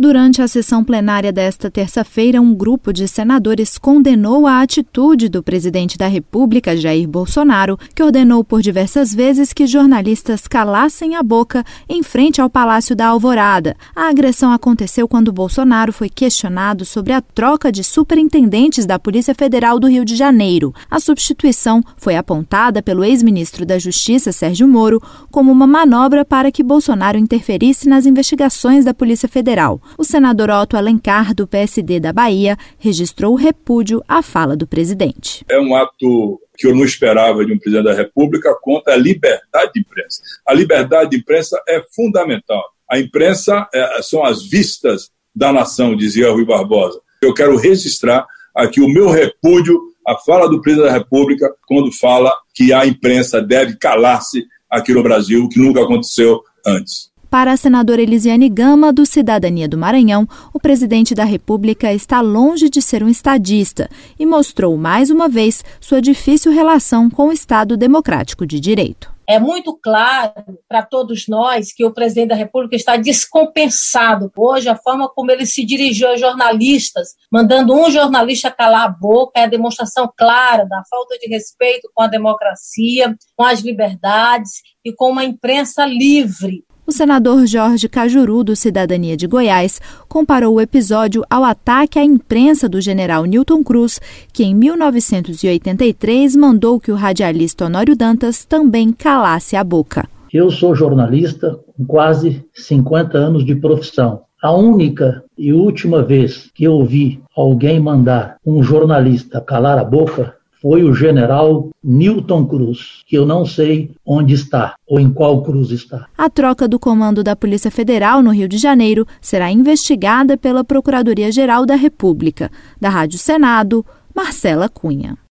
Durante a sessão plenária desta terça-feira, um grupo de senadores condenou a atitude do presidente da República, Jair Bolsonaro, que ordenou por diversas vezes que jornalistas calassem a boca em frente ao Palácio da Alvorada. A agressão aconteceu quando Bolsonaro foi questionado sobre a troca de superintendentes da Polícia Federal do Rio de Janeiro. A substituição foi apontada pelo ex-ministro da Justiça, Sérgio Moro, como uma manobra para que Bolsonaro interferisse nas investigações da Polícia Federal. O senador Otto Alencar, do PSD da Bahia, registrou repúdio à fala do presidente. É um ato que eu não esperava de um presidente da República contra a liberdade de imprensa. A liberdade de imprensa é fundamental. A imprensa são as vistas da nação, dizia Rui Barbosa. Eu quero registrar aqui o meu repúdio à fala do presidente da República quando fala que a imprensa deve calar-se aqui no Brasil, o que nunca aconteceu antes. Para a senadora Elisiane Gama, do Cidadania do Maranhão, o presidente da República está longe de ser um estadista e mostrou mais uma vez sua difícil relação com o Estado Democrático de Direito. É muito claro para todos nós que o presidente da República está descompensado. Hoje, a forma como ele se dirigiu aos jornalistas, mandando um jornalista calar a boca, é a demonstração clara da falta de respeito com a democracia, com as liberdades e com uma imprensa livre. O senador Jorge Cajuru, do Cidadania de Goiás, comparou o episódio ao ataque à imprensa do general Newton Cruz, que em 1983 mandou que o radialista Honório Dantas também calasse a boca. Eu sou jornalista com quase 50 anos de profissão. A única e última vez que eu vi alguém mandar um jornalista calar a boca foi o general Newton Cruz, que eu não sei onde está ou em qual cruz está. A troca do comando da Polícia Federal no Rio de Janeiro será investigada pela Procuradoria-Geral da República. Da Rádio Senado, Marcela Cunha.